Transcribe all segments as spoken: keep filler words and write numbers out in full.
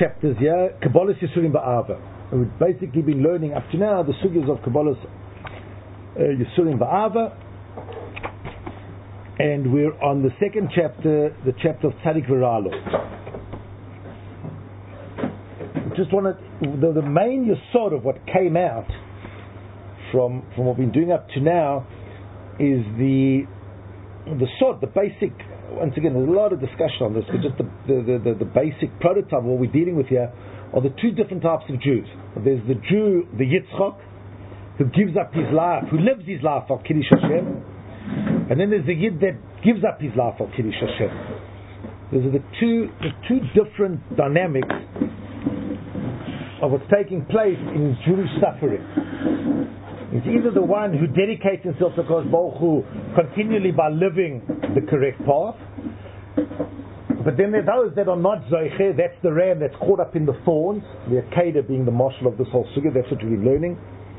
chapters here, Kabbalas Yisurim Ba'ava. And we've basically been learning up to now the sugyas of Kabbalas uh, Yisurim Ba'ava. And we're on the second chapter, the chapter of Tzadik V'Ra'lo. Just wanted, the, the main yesod of what came out from from what we've been doing up to now is the the sod, the basic. Once again, there's a lot of discussion on this, but just the the, the, the basic prototype of what we're dealing with here are the two different types of Jews. There's the Jew, the Yitzchak, who gives up his life, who lives his life for Kiddush Hashem. And then there's the Yid that gives up his life for Kiddush Hashem. Those are the two, the two different dynamics of what's taking place in Jewish suffering. It's either the one who dedicates himself to Kodesh Baruch Hu continually by living the correct path, but then there are those that are not Zoiche, that's the ram that's caught up in the thorns, the Akedah being the marshal of this whole sugya, that's what we've been learning.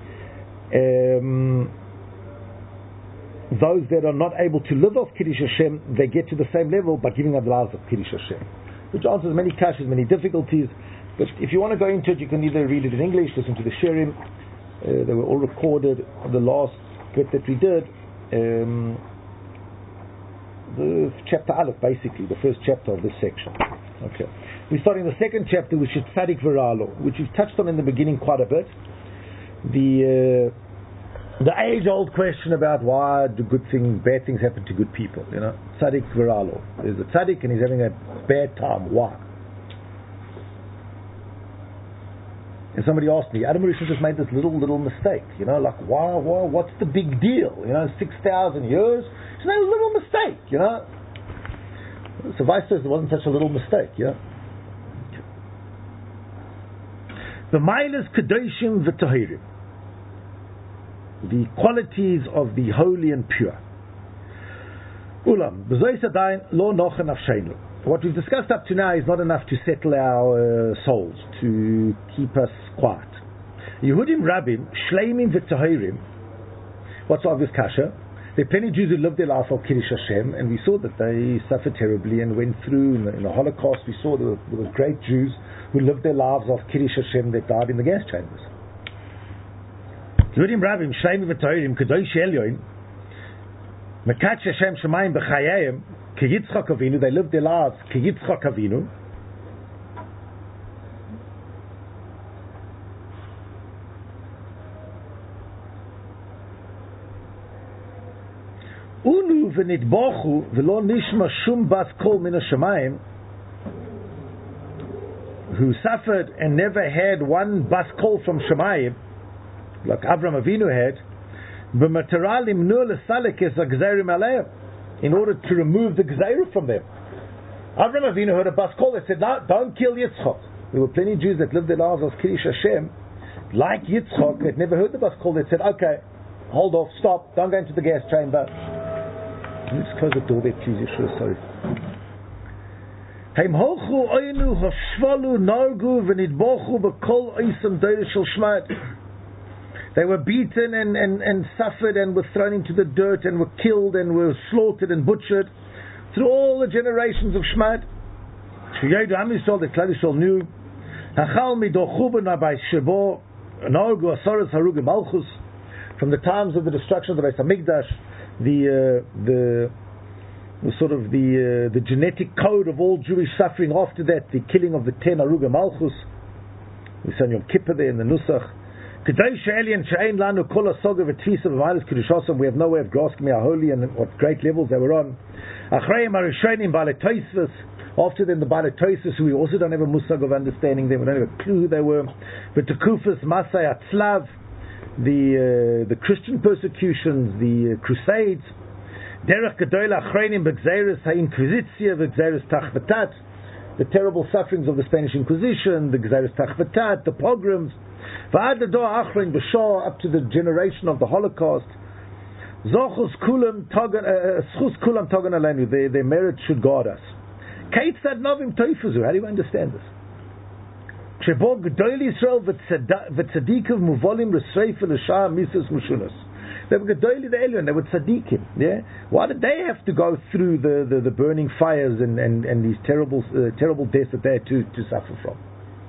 Um, Those that are not able to live off Kiddush Hashem, they get to the same level by giving up the lives of Kiddush Hashem, which answers many kashas, many difficulties. But if you want to go into it, you can either read it in English, listen to the shirim. Uh, they were all recorded. The last bit that we did, um, the chapter Aleph, basically the first chapter of this section. Okay, we're starting the second chapter, which is Tzadik V'Ra'lo, which we've touched on in the beginning quite a bit. The uh, The age-old question about why do good things, bad things happen to good people, you know, Tzadik V'Ra'lo. There's a Tzadik and he's having a bad time. Why? And somebody asked me, Adam Rishon just made this little, little mistake, you know, like, why, why, what's the big deal? You know, six thousand years? It's not a little mistake, you know. So vice versa, it wasn't such a little mistake, yeah. The Mailas Kedoshim V'Tahirim, the qualities of the holy and pure. Ulam, lo nochen nafsheinu. What we've discussed up to now is not enough to settle our uh, souls, to keep us quiet. Yehudim Rabbim, Shleimim v'Tahirim. What's obvious kasha? There are plenty of Jews who lived their life of Kiddush Hashem, and we saw that they suffered terribly and went through in the, in the Holocaust. We saw there were, there were great Jews who lived their lives of Kiddush Hashem that died in the gas chambers. Yehudim Rabbim, Shleimim v'Tahirim, Kadosh Elyon, Mekach Hashem Shemayim b'Chayayim, Ke Yitzchak Avinu, they lived their lives Ke Yitzchak Avinu. Unu v'nitbochu v'lo nishma shum bas kol min hashamayim, who suffered and never had one bas kol from Shemayim, like Avram Avinu had, b'matara limnu l'salek es ha'gzeirim aleim, in order to remove the gzeira from them. Avram Avinu heard a bas kol that said, no, don't kill Yitzchak. There were plenty of Jews that lived their lives as Kiddush Hashem, like Yitzchak, that never heard the bas kol that said, okay, hold off, stop, don't go into the gas chamber. Can you just close the door there, please? Yeshua, sorry. Heim hochu oinu hoshvalu nargu v'nidbochu b'kol oisam deirish shel shmad. They were beaten and, and, and suffered and were thrown into the dirt and were killed and were slaughtered and butchered through all the generations of Shmad. Sheyedu Am Yisrael, the Klal Yisrael knew. Hachal midochuben abai shebo nargu asaras harugim malchus. From the times of the destruction of the Beis Hamikdash, the uh, the the sort of the uh, the genetic code of all Jewish suffering after that, the killing of the ten harugim malchus. We say Yom Kippur there in the Nusach. We have no way of grasping how holy and what great levels they were on. After them, the Baalei Tosfos, who we also don't have a musag of understanding them, we don't have a clue who they were. But the Kufas, Masai, Atzlav, the uh, the Christian persecutions, the uh, Crusades, Derech Gedola Achreinim B'Gzeiros HaInquisitia B'Gzeiros Tachvatat, the terrible sufferings of the Spanish Inquisition, the Gzeiros Tachvatat, the pogroms, up to the generation of the Holocaust. Zochus kulam togan, schus kulam togan alenu. Their their merit should guard us. Keitzad novim toifuzu. How do you understand this? Shebo gedol Yisrael v'tzadikim muvolim l'sreif l'shah mises mushunas. They were gedoli the Elyon. They were tzadikim. Yeah. Why did they have to go through the, the, the burning fires and, and, and these terrible uh, terrible deaths that they had to, to suffer from?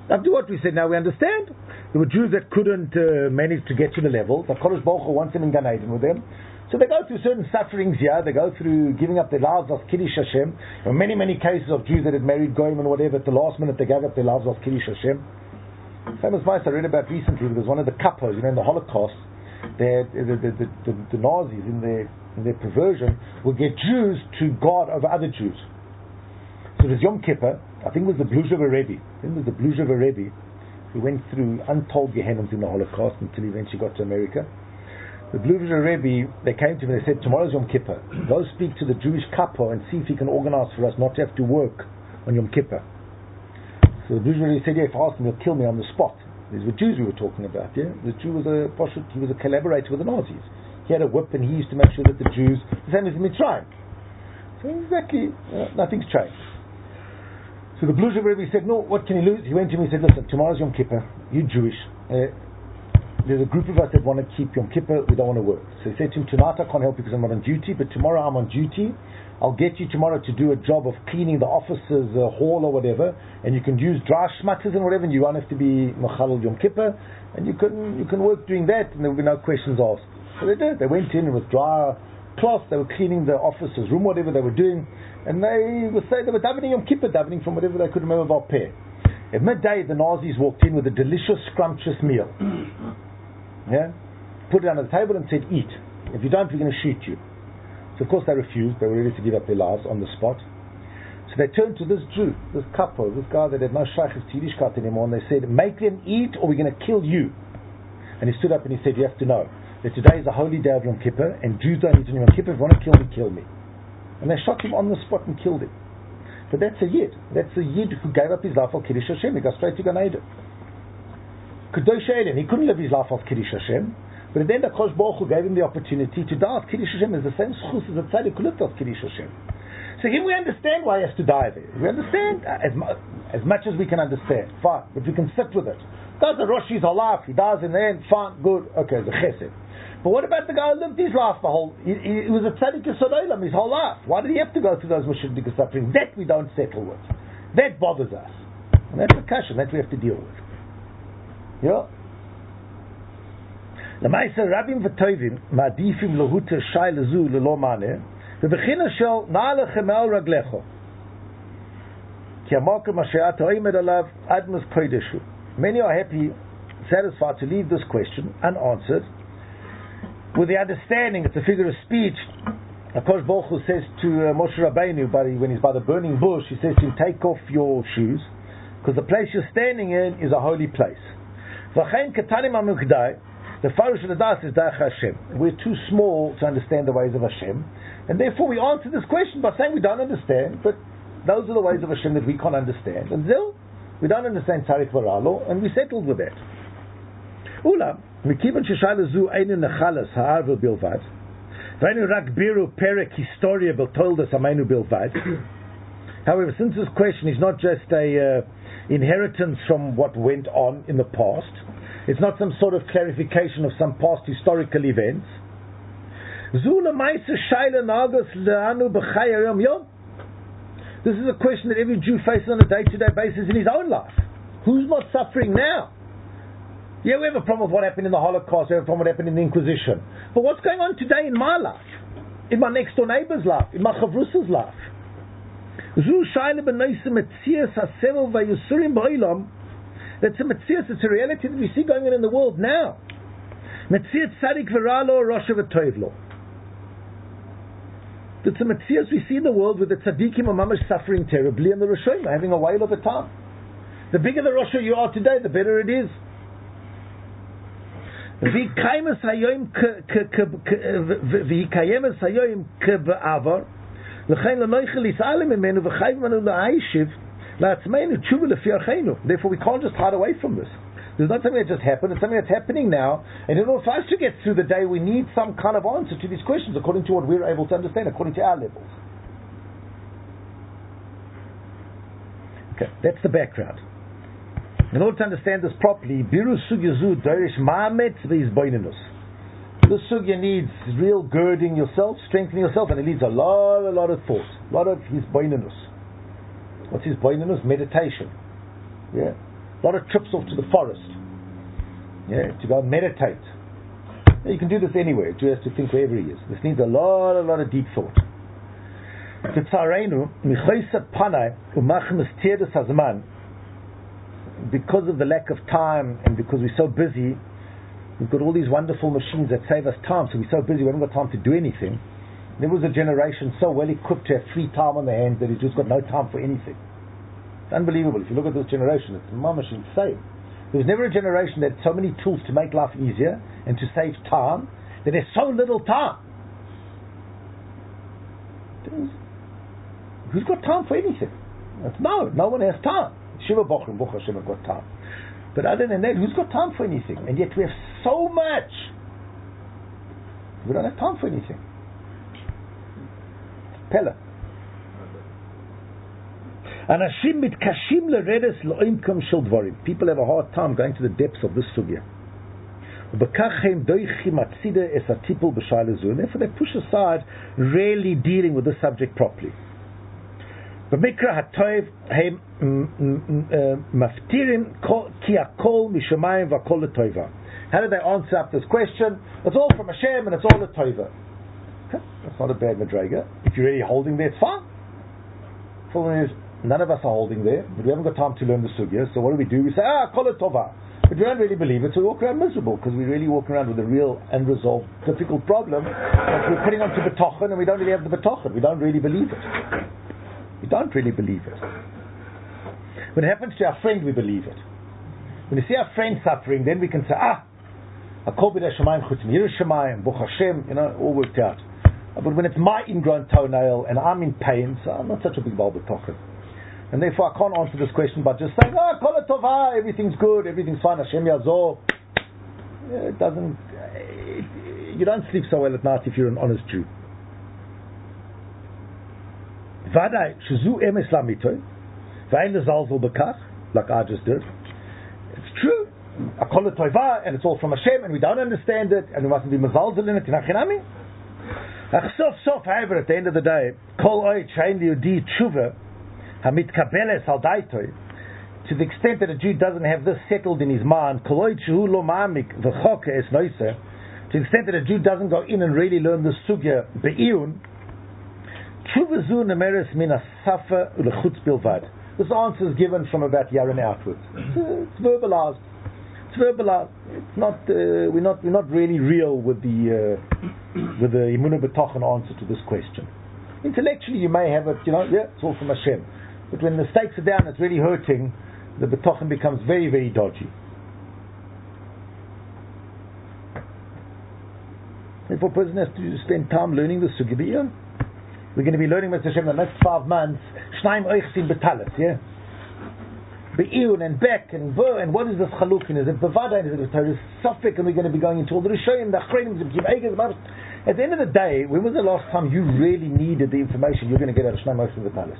After what we said, now we understand. There were Jews that couldn't uh, manage to get to the level. The Kodesh Baruch Hu wants them in Gan Eden with them. So they go through certain sufferings here. They go through giving up their lives as Kiddush Hashem. There were many, many cases of Jews that had married Goyim and whatever. At the last minute, they gave up their lives as Kiddush Hashem. Famous verse I read about recently. There was one of the Kappos, you know, in the Holocaust. They had, the, the, the, the, the Nazis in their in their perversion would get Jews to guard over other Jews. So it was Yom Kippur. I think it was the Bluzhever Rebbe. I think it was the Bluzhever Rebbe who went through untold Gehennas in the Holocaust until he eventually got to America. The Bluzhever Rebbe, they came to me and they said, tomorrow's Yom Kippur. Go speak to the Jewish Kappa and see if he can organize for us not to have to work on Yom Kippur. So the Bluzhever Rebbe said, yeah, if I asked him, he'll kill me on the spot. These were Jews we were talking about, yeah? The Jew was a poshut, he was a collaborator with the Nazis. He had a whip and he used to make sure that the Jews, the same as in Mitzrayim. So exactly, uh, nothing's changed. So the Bluzhever Rebbe said, no, what can he lose? He went to me and said, listen, tomorrow's Yom Kippur, you're Jewish. Uh, There's a group of us that want to keep Yom Kippur, we don't want to work. So he said to him, tonight I can't help you because I'm not on duty, but tomorrow I'm on duty. I'll get you tomorrow to do a job of cleaning the officer's uh, hall or whatever, and you can use dry schmatters and whatever, and you won't have to be Mechalel Yom Kippur, and you can you can work doing that, and there will be no questions asked. So they did. They went in with dry cloth, they were cleaning the officer's room, whatever they were doing, and they would say they were davening Yom Kippur, davening from whatever they could remember about Peh. At midday, the Nazis walked in with a delicious, scrumptious meal. Yeah, put it on the table and said, eat. If you don't, we're going to shoot you. So of course they refused. They were ready to give up their lives on the spot. So they turned to this Jew, this couple, this guy that had no shaykhs to Yiddishkeit anymore, and they said, make them eat or we're going to kill you. And he stood up and he said, you have to know that today is a holy day of Yom Kippur, and Jews don't eat on Yom Kippur. If you want to kill me, kill me. And they shot him on the spot and killed him. But that's a Yid. That's a Yid who gave up his life for Kiddush Hashem. He got straight to Gan Eden. Kedosh Elim. He couldn't live his life off Kiddush Hashem, but then the Kosh Baruch Hu gave him the opportunity to die of Kiddush Hashem. Is the same schus as the tzaddik who lived off Kiddush Hashem. So here we understand why he has to die there. We understand uh, as, mu- as much as we can understand. Fine, but we can sit with it. Does the Rosh his whole life? He dies in the end. Fine, good. Okay, the Chesed. But what about the guy who lived his life the whole? He, he, he was a tzaddik yesod olam his whole life. Why did he have to go through those mashalik suffering? That we don't settle with. That bothers us, and that's a kasha that we have to deal with. Yeah. למעשה רבים וטובים מעדיפים להותר שי לזו ללא מענה ובחינה של נע לכם מעל רגליך כי המקום אשר אתה עומד עליו אדמוס קודש הוא. Many are happy, satisfied to leave this question unanswered with the understanding it's a figure of speech. HaKadosh Baruch Hu says to uh, Moshe Rabbeinu by the, when he's by the burning bush, he says to him, take off your shoes because the place you're standing in is a holy place. V'chein ketanim amukdai. The Farush of the Das is Da'ach Hashem. We're too small to understand the ways of Hashem, and therefore we answer this question by saying we don't understand, but those are the ways of Hashem that we can't understand. And Zil, we don't understand Tzarik Varalo, and we settled with that. Ula, Mikibon Sheshayla Zu Einu Nechalas Ha'arvel Bilvad, V'einu Rak Biru Perek Historia Beltoldas Ameinu Bilvad. However, since this question is not just a uh, inheritance from what went on in the past, it's not some sort of clarification of some past historical events. This is a question that every Jew faces on a day-to-day basis in his own life. Who's not suffering now? Yeah, we have a problem with what happened in the Holocaust, we have a problem with what happened in the Inquisition. But what's going on today in my life? In my next door neighbor's life? In my chavrusa's life? That's a metzias, it's a reality that we see going on in the world now. Metzias tzadik v'ralo, rosha v'toivlo. It's a metzias we see in the world with the tzaddikim and mamash suffering terribly and the Rishonim having a whale of a time. The bigger the Rosha you are today, the better it is. V'ikayemes hayoim k'ba'avar l'chein l'noichel yis'alem imenu v'chayv manu l'ayishiv. Therefore we can't just hide away from this. There's not something that just happened, it's something that's happening now, and in order for us to get through the day we need some kind of answer to these questions according to what we're able to understand, according to our levels. Okay, that's the background. In order to understand this properly, Biru Sugya Zu Dorish Ma'amet V'Izboinenus. This Sugya needs real girding yourself, strengthening yourself, and it needs a lot, a lot of thought, a lot of Hizboinenus. What's his boinenus? Meditation. Yeah. A lot of trips off to the forest. Yeah, to go and meditate. You can do this anywhere. You just have to think wherever he is. This needs a lot, a lot of deep thought. Because of the lack of time and because we're so busy, we've got all these wonderful machines that save us time, so we're so busy we haven't got time to do anything. There was a generation so well equipped to have free time on their hands that it's just got no time for anything. It's unbelievable. If you look at this generation, it's my machine insane. There was never a generation that had so many tools to make life easier and to save time, that there's so little time. Who's got time for anything? No, no one has time. Shiva Bochrim, Buch Hashem have got time. But other than that, who's got time for anything? And yet we have so much. We don't have time for anything. Pella. People have a hard time going to the depths of this sugya. Therefore they push aside rarely dealing with the subject properly. How do they answer up this question? It's all from Hashem and it's all a tova. That's not a bad madrega. If you're really holding there, it's fine. The problem is, none of us are holding there, but we haven't got time to learn the sugya, so what do we do? We say, ah, kol tova. But we don't really believe it, so we walk around miserable, because we really walk around with a real unresolved, difficult problem that we're putting onto betochen, and we don't really have the betochen. We don't really believe it. We don't really believe it. When it happens to our friend, we believe it. When you see our friend suffering, then we can say, ah, Hakol b'nei Shemayim chutz mi'yirei Shemayim, Buch Hashem, you know, all worked out. But when it's my ingrown toenail and I'm in pain, so I'm not such a big bal betochen. And therefore I can't answer this question by just saying, ah, kol tova, everything's good, everything's fine, Hashem yazor. It doesn't, it, you don't sleep so well at night if you're an honest Jew. Vadai, shezu emes lamitoy, v'ein lezalzel bekach, like I just did. It's true. Kol tova, and it's all from Hashem, and we don't understand it, and we mustn't be mezalzel in it, inachinami. Sof sof, however, at the end of the day, kol oy shein liyudi tshuva, hamitkabeles al daitoi, to the extent that a Jew doesn't have this settled in his mind, kol oy shehu lo ma'amik v'choke es noise, to the extent that a Jew doesn't go in and really learn the sugya be'iyun, tshuva zu nemeres min asafa u'lechutz bilvad. This answer is given from about Yaron outwards. It's, uh, it's verbalized. It's verbalized. It's not. Uh, we're not. We're not really real with the uh, with the Emunah B'tochen answer to this question. Intellectually, you may have it. You know, yeah, it's all from Hashem. But when the stakes are down, it's really hurting. The B'tochen becomes very, very dodgy. Therefore, a person has to spend time learning the Sugya B'iyun. We're going to be learning with Hashem the next five months. Shnaim oichsim betalis, yeah. Be'iyun and Beck and Bo, and what is this chalukin? Is it Bavada? Is it Torah Suffolk? And we're going to be going into all the Rishoyim, the Achreinim, the Kiv. At the end of the day, when was the last time you really needed the information you're going to get out of Shnaim oichsim betalis?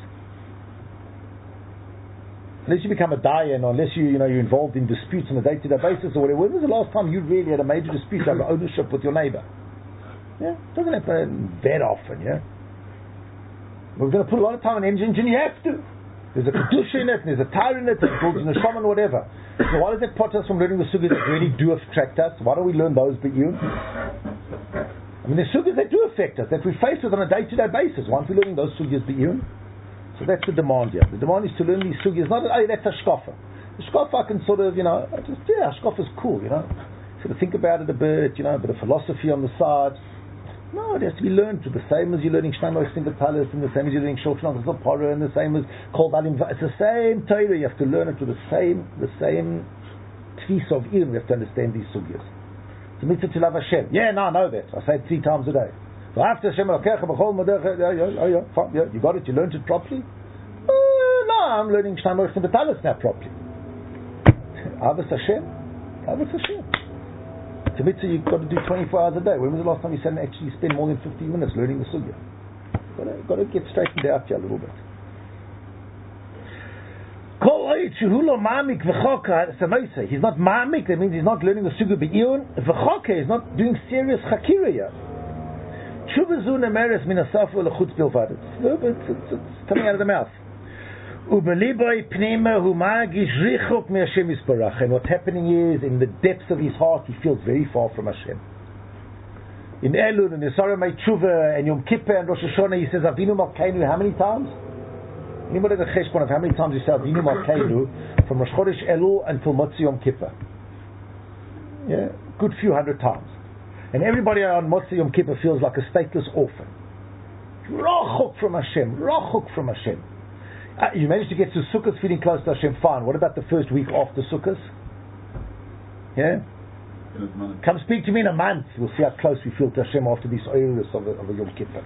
Unless you become a dayan, or unless you, you know, you're involved in disputes on a day-to-day basis, or whatever. When was the last time you really had a major dispute over ownership with your neighbor? Yeah, it doesn't happen that often, yeah. We're going to put a lot of time on engine, and you have to. There's a kedusha in it, and there's a tire in it, and it builds in a shaman, whatever. So why does that pot us from learning the sugyas that really do affect us? Why don't we learn those but you? I mean, there's sugyas that do affect us, that we face with on a day-to-day basis. Why aren't we learning those sugyas but you? So that's the demand here. The demand is to learn these sugyas, not, oh, that's a shkofa. The shkofa I can sort of, you know, just, yeah, shkofa's cool, you know. Sort of think about it a bit, you know, a bit of philosophy on the side. No, it has to be learned to the same as you're learning Shnaim Oichsim B'talis, and the same as you're learning Shulchan Aruch Parah, and the same as Kol Balim. It's the same Torah. You have to learn it to the same, the same tfis of ilm. We have to understand these sugyas. It's a mitzvah to love Hashem. Yeah, no, I know that. I say it three times a day. So after Hashem Elokecha b'chol modecha, yeah, yeah, yeah, you got it. You learned it properly. Uh, no, I'm learning Shnaim Oichsim B'talis now properly. Avos Hashem, Avos Hashem. It's a mitzvah you've got to do twenty-four hours a day. When was the last time you said actually spend more than fifteen minutes learning the sugya? Got to, got to get straightened out here a little bit. He's not ma'amik, that means he's not learning the sugya be'iyun. V'choka, he's not doing serious chakira here. It's coming out of the mouth. And what's happening is, in the depths of his heart, he feels very far from Hashem. In Elul and Yisara Meitshuva and Yom Kippur and Rosh Hashanah, he says Avinu Malkeinu how many times? Anybody has a cheshbon of how many times he says Avinu Malkeinu from Rosh Chodesh Elul until Motzi Yom Kippur? Yeah, good few hundred times. And everybody on Motzi Yom Kippur feels like a stateless orphan. Rachok from Hashem, Rachok from Hashem. Uh, you managed to get to Sukkot feeling close to Hashem, fine. What about the first week after Sukkot? Yeah? Come speak to me in a month. We'll see how close we feel to Hashem after this oilus of a, of a Yom Kippur.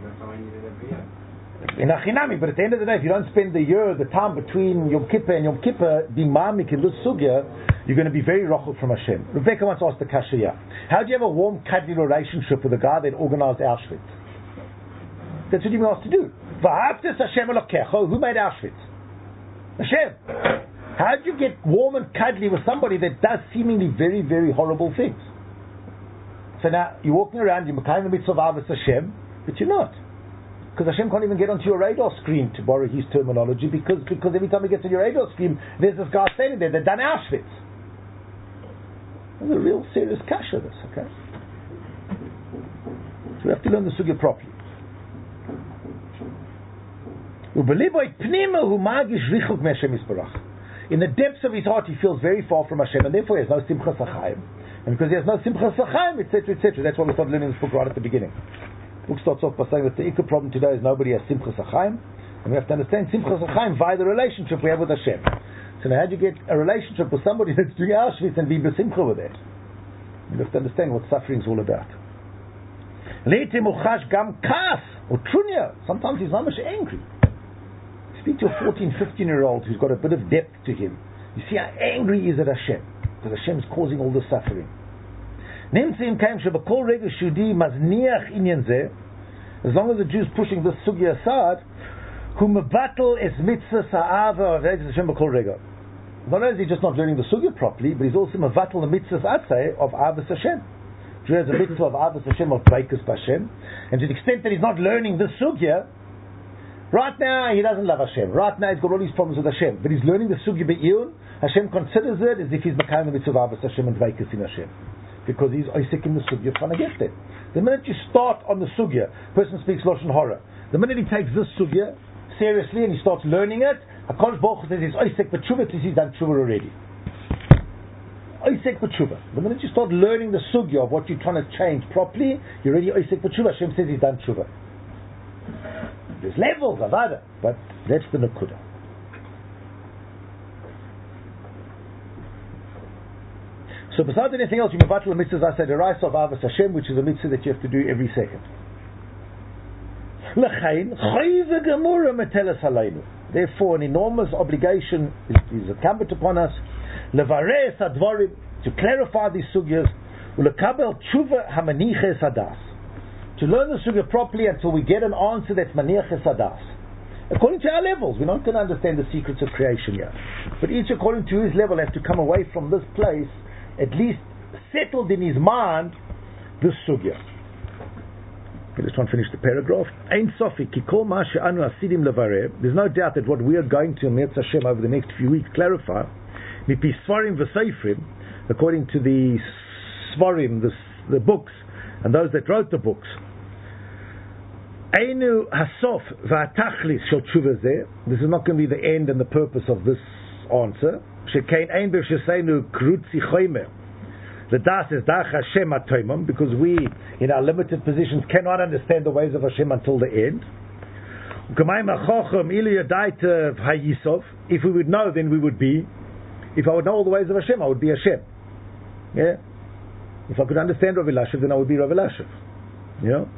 In Achinami, but at the end of the day, if you don't spend the year, the time between Yom Kippur and Yom Kippur, being ma'amik in this sugya, you're going to be very rachok from Hashem. Rebecca once asked the kasha, how do you have a warm, cuddly relationship with the guy that organized Auschwitz? That's what you've been asked to do. Who made Auschwitz? Hashem. How do you get warm and cuddly with somebody that does seemingly very, very horrible things? So now, you're walking around, you're makayim the mitzvah of Avos Hashem, but you're not. Because Hashem can't even get onto your radar screen, to borrow his terminology, because, because every time he gets on your radar screen, there's this guy standing there, they've done Auschwitz. It's a real serious kasha, this, okay? So we have to learn the sugya properly. In the depths of his heart, he feels very far from Hashem, and therefore he has no simchas achayim. And because he has no simchas achayim, et cetera, et cetera. That's why we started learning this book right at the beginning. The book starts off by saying that the ikka problem today is nobody has simchas achayim, and we have to understand simchas achayim via the relationship we have with Hashem. So now, how do you get a relationship with somebody that's doing Auschwitz and be besimcha with that? You have to understand what suffering is all about. Sometimes he's not much angry. Speak to a fourteen, fifteen year old who's got a bit of depth to him. You see how angry he is at Hashem, because Hashem is causing all the suffering. As long as the Jews pushing this sugya aside, not only is he just not learning the sugya properly, but he's also mevatel the mitzvahs asay of Avos Hashem. Jew has a mitzvah of Avos Hashem, of Breikus Hashem, and to the extent that he's not learning this sugya, right now he doesn't love Hashem. Right now he's got all these problems with Hashem, but he's learning the sugya be'iyun. Hashem considers it as if he's makayim the mitzvah of Avos Hashem and Breikus in Hashem, because he's oisik in the sugya, trying to get it. The minute you start on the sugya, person speaks lashon hara. The minute he takes this sugya seriously and he starts learning it, HaKadosh Baruch Hu says he's oisik b'tshuva, at least he's done tshuva already. Oisek b'tshuva. The minute you start learning the sugya of what you're trying to change properly, you're already oisek b'tshuva. Hashem says he's done tshuva. There's levels of other, but that's the nakuda. So besides anything else, you mevatel the mitzvahs I said, the rise of Avos Hashem, which is a mitzvah that you have to do every second. Therefore, an enormous obligation is, is incumbent upon us to clarify these sugyas, to learn the sugya properly until we get an answer that's maniach hadas. According to our levels, we're not going to understand the secrets of creation yet, but each according to his level has to come away from this place at least settled in his mind this sugya. Okay, let's try and finish the paragraph. Ein sofi ki kol ma she'anu asidim levareh. There's no doubt that what we are going to Mirz Hashem over the next few weeks clarify, mipi svarim v'seifrim, according to the svarim, the, the books, and those that wrote the books. Einu hasof v'atachlis shel tshuva zeh. This is not going to be the end and the purpose of this answer. Shekein ein b'sheseinu krutzi choymer. The das is dach Hashem atoimam, because we, in our limited positions, cannot understand the ways of Hashem until the end. If we would know, then we would be. If I would know all the ways of Hashem, I would be Hashem. Yeah. If I could understand Rav Elashev, then I would be Rav Elashev. You know.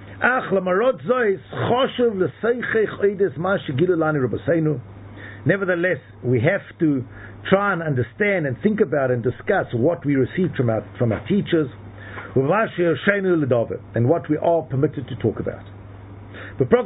Nevertheless, we have to try and understand and think about and discuss what we received from our from our teachers, and what we are permitted to talk about. We're going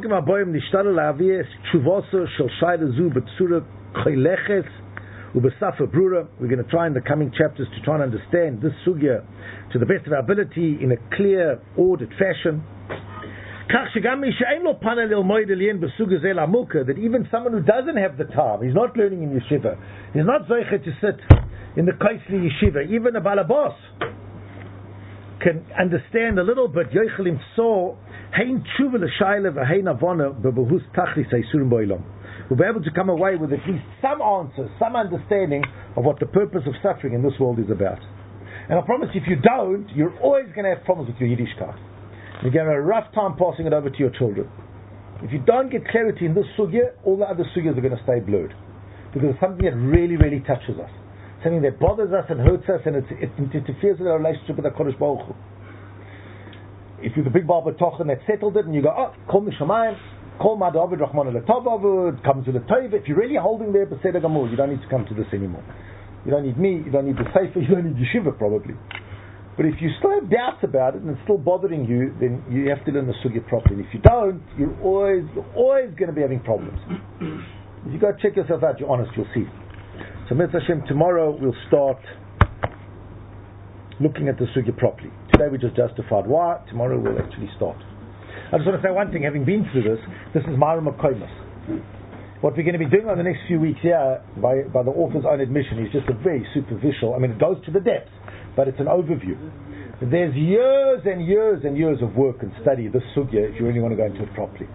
to try in the coming chapters to try and understand this sugya to the best of our ability in a clear, ordered fashion. that even someone who doesn't have the time, he's not learning in yeshiva, he's not zeicher to sit in the Kaisli yeshiva, even a balabas can understand a little bit. Yochelim saw hein tshuva l'shayla v'hein avona b'behus tachlis ha'isurim b'olam. We'll be able to come away with at least some answers, some understanding of what the purpose of suffering in this world is about. And I promise, if you don't, you're always going to have problems with your Yiddishkeit. You're going to have a rough time passing it over to your children. If you don't get clarity in this sugya, all the other sugyas are going to stay blurred, because it's something that really, really touches us. Something that bothers us and hurts us, and it's, it interferes with our relationship with the Kodesh Baruch Hu. If you're the big Baal B'tochen that settled it, and you go, oh, call me Shamayim, call my David Rahman al-Tavavud, come to the Tov. If you're really holding there, Beseder Gamur, you don't need to come to this anymore. You don't need me, you don't need the Sefer, you don't need Yeshiva probably. But if you still have doubts about it and it's still bothering you, then you have to learn the sugya properly. And if you don't, you're always you're always going to be having problems. If you go check yourself out, you're honest, you'll see. So Mitzvah Hashem, tomorrow we'll start looking at the sugya properly. Today we just justified why, tomorrow we'll actually start. I just want to say one thing, having been through this, this is Myram Koimus. What we're going to be doing over the next few weeks here, by, by the author's own admission, is just a very superficial, I mean it goes to the depths, but it's an overview. There's years and years and years of work and study this sugya if you really want to go into it properly.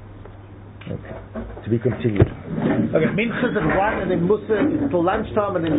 Okay. To be continued. Okay, Minchas at one and then Musa until lunchtime and then